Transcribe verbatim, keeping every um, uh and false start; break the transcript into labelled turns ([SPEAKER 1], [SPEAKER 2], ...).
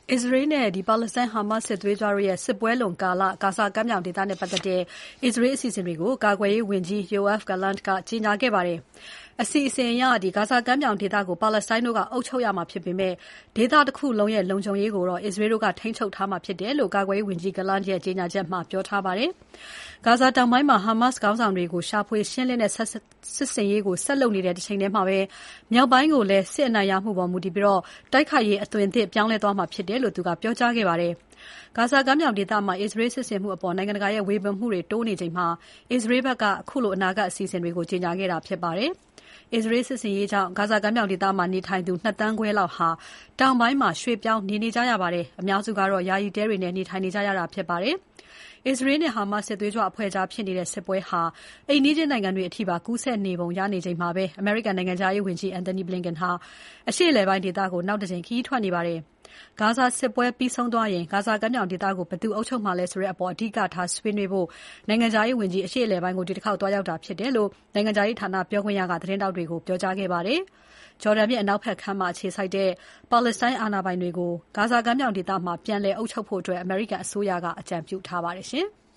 [SPEAKER 1] အစ္စရေးနဲ့ပါလက်စတိုင်း Hamas စစ်သွေးကြွတို့ရဲ့စစ်ပွဲလွန်ကာလဂါဇာကမ်းမြောင်ဒေသနဲ့ပတ်သက်တဲ့အစ္စရေးအစီအစဉ်တွေကိုကာကွယ်ရေးဝန်ကြီး Yoav Gallant ကကြေညာခဲ့ပါတယ်။အစီအစဉ်အရဂါဇာကမ်းမြောင်ဒေသကိုပါလက်စတိုင်းတို့ကအုပ်ချုပ်ရမှာဖြစ်ပေမဲ့ဒေသတစ်ခုလုံးရဲ့လုံခြုံရေးကိုတော့အစ္စရေးတို့ကထိန်းချုပ်ထားမှာဖြစ်တယ်လို့ကာကွယ်ရေးဝန်ကြီး Gallant ရဲ့ကြေညာချက်မှာပြောထားပါတယ်။ဂါဇာတောင်ပိုင်းမှာ Hamas ခေါင်းဆောင်တွေကိုရှာဖွေရှင်းလင်းတဲ့စစ်ဆင်ရေးကိုဆက်လုပ်နေတဲ့တစ်ချိန်တည်းမှာပဲမြောက်ပိုင်းကိုလည်းစစ်အနိုင်ရမှုပေါ်မူတည်ပြီးတိုက်ခိုက်ရေးအသွင်သစ်ပြောင်းလဲသွားမှာဖြစ်တယ်လို့သူကပြောကြားခဲ့ပါတယ်။ဂါဇာကမ်းမြောင်ဒေသမှာအစ္စရေးစစ်ဆင်မှုအပေါ်နိုင်ငံတကာရဲ့ဝေဖန်မှုတွေတိုးနေချိန်မှာအစ္စရေးဘက်ကအခုလိုအနာဂတ်အစီအစဉ်တွေကိုကြေညာခဲ့တာဖြစ်ပါတယ်။အစ္စရေးစစ်ဆင်ရေးကြောင့်ဂါဇာကမ်းမြောင်ဒေသမှာနေထိုင်သူနှစ်သန်းခွဲလောက်ဟာတောင်ပိုင်းမှာရွှေ့ပြောင်းနေနေကြရပါတယ်။အများစုကတော့ယာယီတဲတွေနဲ့နေထိုင်နေကြရတာဖြစ်ပါတယ်။အစ္စရေးနဲ့ Hamas စစ်သွေးကြွအဖွဲ့ကြားဖြစ်နေတဲ့စစ်ပွဲဟာအိမ်နီးချင်းနိုင်ငံတွေအထိပါကူးစက်နေပုံရနေချိန်မှာပဲအမေရိကန်နိုင်ငံခြားရေးဝန်ကြီး Antony Blinken ဟာအရှေ့အလယ်ပိုင်းဒေသကိုနောက်တစ်ကြိမ်ခရီးထွက်နေပါတယ်။ဂါဇာစစ်ပွဲပြီးဆုံးသွားရင်ဂါဇာကမ်းမြောင်ဒေသကိုဘယ်သူအုပ်ချုပ်မှာလဲဆိုတဲ့အပေါ်အဓိကထားဆွေးနွေးဖို့နိုင်ငံခြားရေးဝန်ကြီးအရှေ့အလယ်ပိုင်းကိုဒီတစ်ခေါက်သွားရောက်တာဖြစ်တယ်လို့နိုင်ငံခြားရေးဌာနပြောခွင့်ရကသတင်းတောက်တွေကိုပြောကြားခဲ့ပါတယ်။ဂျော်ဒန်မြစ်အနောက်ဘက်ကမ်းမှာအခြေစိုက်တဲ့ပါလက်စတိုင်းအာဏာပိုင်တွေကိုဂါဇာကမ်းမြောင်ဒေသမှာပြန်လည်အုပ်ချုပ်ဖို့အမေရိကန်အစိုးရကအကြံပြုထားပါတယ်ရှင်။